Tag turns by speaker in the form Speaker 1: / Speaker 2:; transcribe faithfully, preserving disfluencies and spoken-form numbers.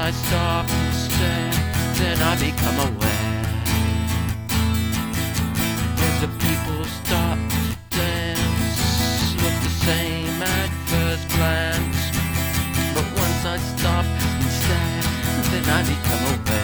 Speaker 1: I stop and stare, then I become aware as the people start to dance, look the same at first glance. But once I stop and stare, then I become aware